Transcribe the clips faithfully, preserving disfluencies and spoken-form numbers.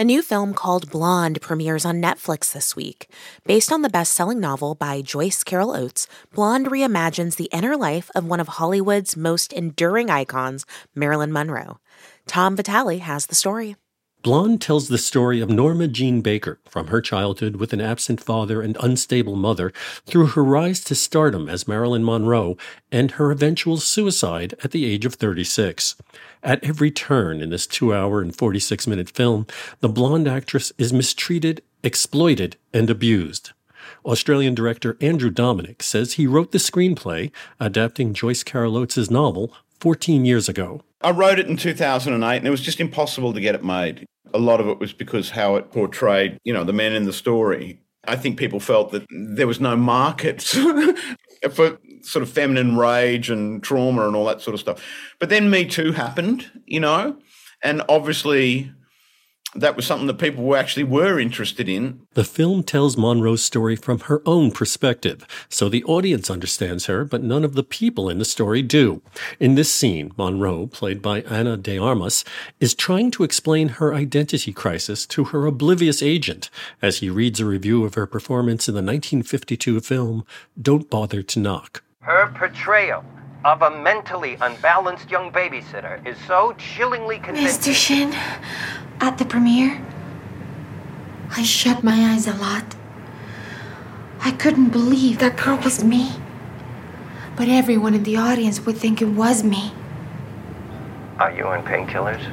A new film called Blonde premieres on Netflix this week. Based on the best-selling novel by Joyce Carol Oates, Blonde reimagines the inner life of one of Hollywood's most enduring icons, Marilyn Monroe. Tom Vitale has the story. Blonde tells the story of Norma Jean Baker, from her childhood with an absent father and unstable mother, through her rise to stardom as Marilyn Monroe and her eventual suicide at the age of thirty-six. At every turn in this two-hour and forty-six minute film, the blonde actress is mistreated, exploited, and abused. Australian director Andrew Dominik says he wrote the screenplay, adapting Joyce Carol Oates' novel, fourteen years ago. I wrote it in two thousand eight, and it was just impossible to get it made. A lot of it was because how it portrayed, you know, the men in the story. I think people felt that there was no market for sort of feminine rage and trauma and all that sort of stuff. But then Me Too happened, you know, and obviously that was something that people were actually were interested in. The film tells Monroe's story from her own perspective, so the audience understands her, but none of the people in the story do. In this scene, Monroe, played by Ana de Armas, is trying to explain her identity crisis to her oblivious agent as he reads a review of her performance in the nineteen fifty-two film Don't Bother to Knock. Her portrayal of a mentally unbalanced young babysitter is so chillingly convincing. Mister Shin, at the premiere, I shut my eyes a lot. I couldn't believe that girl was me. But everyone in the audience would think it was me. Are you on painkillers?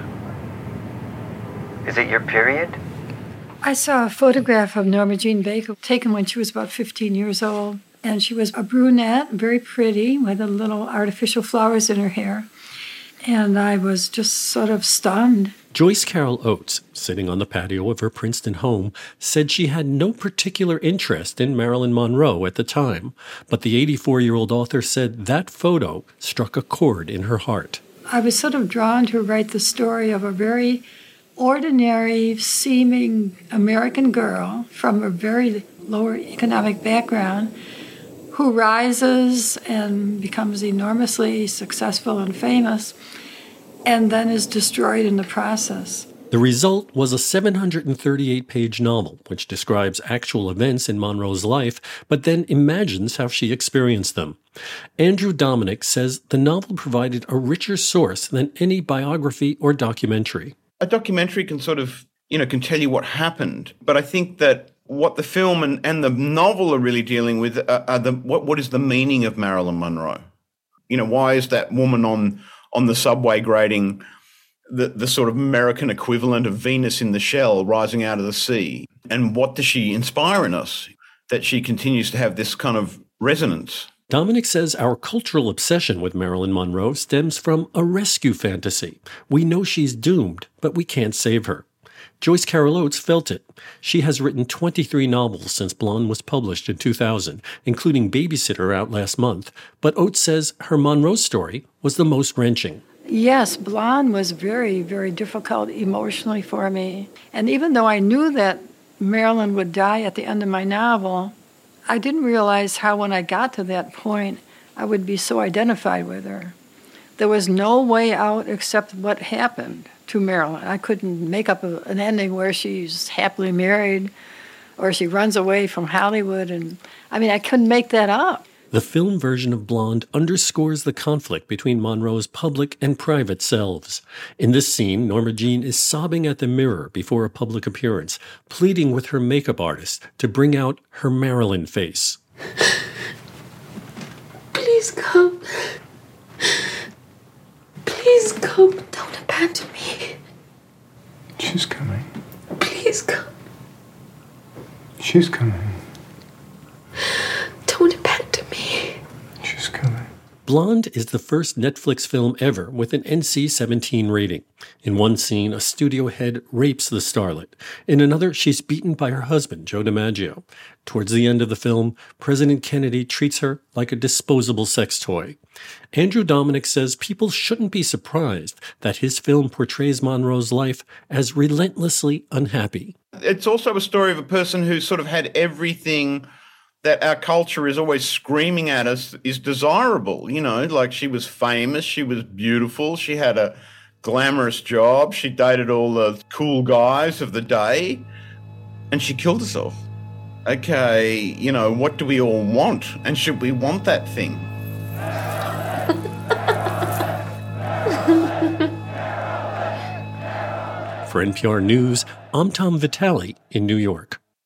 Is it your period? I saw a photograph of Norma Jean Baker taken when she was about fifteen years old. And she was a brunette, very pretty, with a little artificial flowers in her hair. And I was just sort of stunned. Joyce Carol Oates, sitting on the patio of her Princeton home, said she had no particular interest in Marilyn Monroe at the time. But the eighty-four-year-old author said that photo struck a chord in her heart. I was sort of drawn to write the story of a very ordinary seeming American girl from a very lower economic background who rises and becomes enormously successful and famous, and then is destroyed in the process. The result was a seven hundred thirty-eight page novel, which describes actual events in Monroe's life, but then imagines how she experienced them. Andrew Dominik says the novel provided a richer source than any biography or documentary. A documentary can sort of, you know, can tell you what happened, but I think that what the film and, and the novel are really dealing with are, are the what what is the meaning of Marilyn Monroe? You know, why is that woman on on the subway grating the, the sort of American equivalent of Venus in the shell rising out of the sea? And what does she inspire in us that she continues to have this kind of resonance? Dominik says our cultural obsession with Marilyn Monroe stems from a rescue fantasy. We know she's doomed, but we can't save her. Joyce Carol Oates felt it. She has written twenty-three novels since Blonde was published in two thousand, including Babysitter out last month, but Oates says her Monroe story was the most wrenching. Yes, Blonde was very, very difficult emotionally for me. And even though I knew that Marilyn would die at the end of my novel, I didn't realize how when I got to that point, I would be so identified with her. There was no way out except what happened to Marilyn. I couldn't make up a, an ending where she's happily married or she runs away from Hollywood. And I mean, I couldn't make that up. The film version of Blonde underscores the conflict between Monroe's public and private selves. In this scene, Norma Jean is sobbing at the mirror before a public appearance, pleading with her makeup artist to bring out her Marilyn face. Please come. Please come. Don't abandon me. She's coming. Please come. She's coming. Don't abandon me. She's coming. Blonde is the first Netflix film ever with an N C seventeen rating. In one scene, a studio head rapes the starlet. In another, she's beaten by her husband, Joe DiMaggio. Towards the end of the film, President Kennedy treats her like a disposable sex toy. Andrew Dominik says people shouldn't be surprised that his film portrays Monroe's life as relentlessly unhappy. It's also a story of a person who sort of had everything that our culture is always screaming at us is desirable. You know, like she was famous, she was beautiful, she had a glamorous job. She dated all the cool guys of the day, and she killed herself. Okay, you know, what do we all want? And should we want that thing? For N P R News, I'm Tom Vitale in New York.